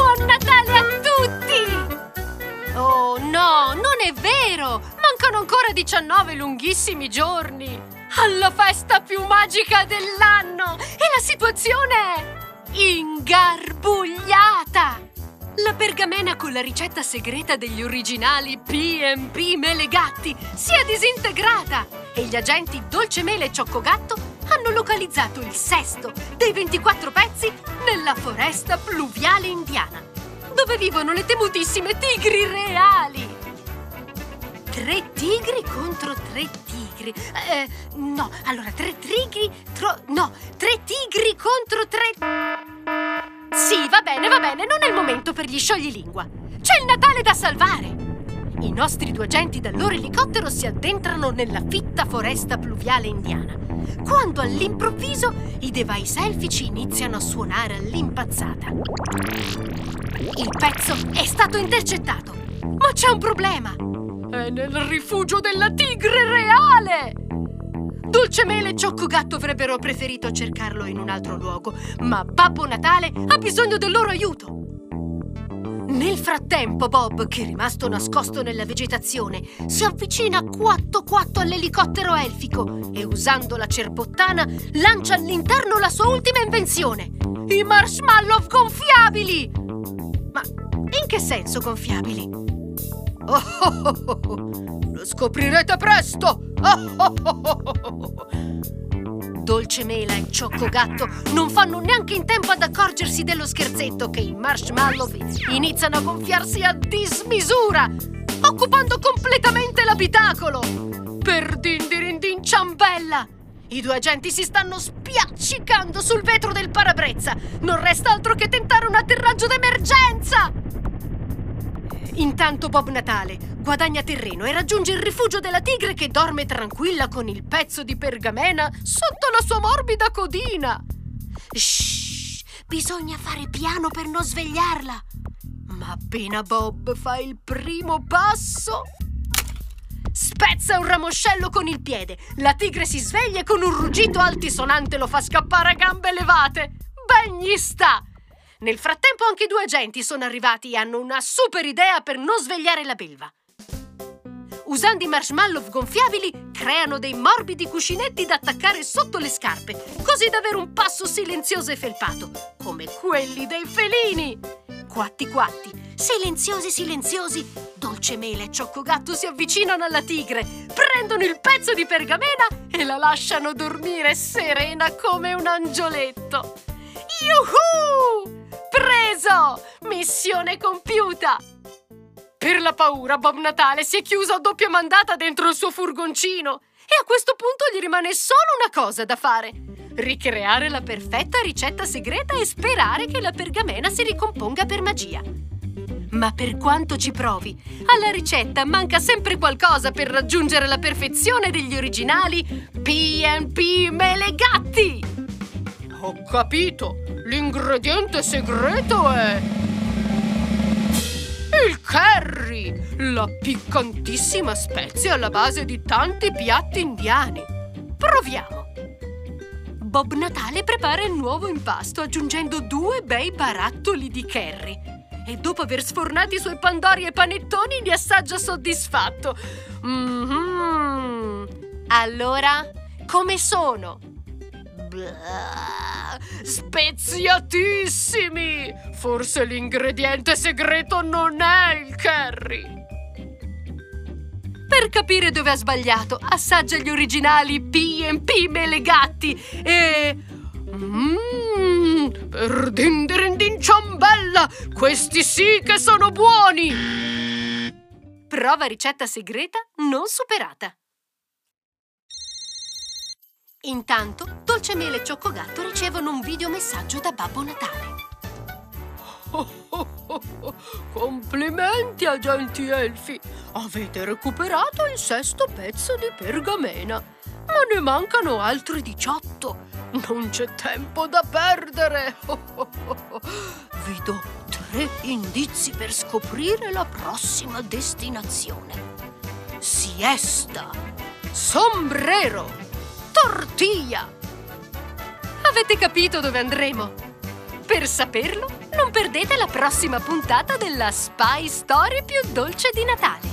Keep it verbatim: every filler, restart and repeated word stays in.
Buon Natale a tutti! Oh no, non è vero! Mancano ancora diciannove lunghissimi giorni alla festa più magica dell'anno e la situazione è ingarbugliata! La pergamena con la ricetta segreta degli originali P and P Melegatti si è disintegrata e gli agenti Dolcemele e Cioccogatto hanno localizzato il sesto dei ventiquattro pezzi nella foresta pluviale indiana, dove vivono le temutissime tigri reali. Tre tigri contro tre tigri. Eh, no, allora tre tigri... Tro, no, tre tigri contro tre... Sì, va bene, va bene, non è il momento per gli scioglilingua. C'è il Natale da salvare. I nostri due agenti dal loro elicottero si addentrano nella fitta foresta pluviale indiana, quando all'improvviso i device elfici iniziano a suonare all'impazzata. Il pezzo è stato intercettato, ma c'è un problema. È nel rifugio della tigre reale! Dolcemele e Cioccogatto avrebbero preferito cercarlo in un altro luogo, ma Babbo Natale ha bisogno del loro aiuto. Nel frattempo Bob, che è rimasto nascosto nella vegetazione, si avvicina quatto quatto all'elicottero elfico e, usando la cerbottana, lancia all'interno la sua ultima invenzione, i marshmallow gonfiabili! Ma in che senso gonfiabili? Oh, oh, oh, oh, oh. Lo scoprirete presto! Oh, oh, oh, oh, oh. Dolcemela e Cioccogatto non fanno neanche in tempo ad accorgersi dello scherzetto che i marshmallow iniziano a gonfiarsi a dismisura, occupando completamente l'abitacolo. Per dindirindin ciambella! I due agenti si stanno spiaccicando sul vetro del parabrezza. Non resta altro che tentare un atterraggio d'emergenza! Intanto Bob Natale guadagna terreno e raggiunge il rifugio della tigre che dorme tranquilla con il pezzo di pergamena sotto la sua morbida codina. Shh, bisogna fare piano per non svegliarla. Ma appena Bob fa il primo passo, spezza un ramoscello con il piede. La tigre si sveglia e con un ruggito altisonante lo fa scappare a gambe levate. Ben gli sta! Nel frattempo anche i due agenti sono arrivati e hanno una super idea per non svegliare la belva. Usando i marshmallow gonfiabili, creano dei morbidi cuscinetti da attaccare sotto le scarpe, così da avere un passo silenzioso e felpato, come quelli dei felini. Quatti quatti, silenziosi silenziosi, Dolcemele e Cioccogatto si avvicinano alla tigre, prendono il pezzo di pergamena e la lasciano dormire serena come un angioletto. Yuhu! Preso! Missione compiuta! Per la paura, Bob Natale si è chiuso a doppia mandata dentro il suo furgoncino e a questo punto gli rimane solo una cosa da fare: ricreare la perfetta ricetta segreta e sperare che la pergamena si ricomponga per magia. Ma per quanto ci provi, alla ricetta manca sempre qualcosa per raggiungere la perfezione degli originali P and P Melegatti! Ho capito! L'ingrediente segreto è il curry, la piccantissima spezia alla base di tanti piatti indiani. Proviamo. Bob Natale prepara il nuovo impasto aggiungendo due bei barattoli di curry e dopo aver sfornato i suoi pandori e panettoni li assaggia soddisfatto. Mm-hmm. Allora, come sono? Blah, speziatissimi! Forse l'ingrediente segreto non è il curry. Per capire dove ha sbagliato, assaggia gli originali P and P Melegatti e... Mmm, per dindirindin ciambella, questi sì che sono buoni! Prova ricetta segreta non superata. Intanto, Dolcemele e Cioccogatto ricevono un videomessaggio da Babbo Natale. Oh, oh, oh, oh. Complimenti, agenti elfi! Avete recuperato il sesto pezzo di pergamena, ma ne mancano altri diciotto. Non c'è tempo da perdere! Oh, oh, oh, oh. Vi do tre indizi per scoprire la prossima destinazione. Siesta, sombrero, tortilla! Avete capito dove andremo? Per saperlo, non perdete la prossima puntata della Spy Story più dolce di Natale.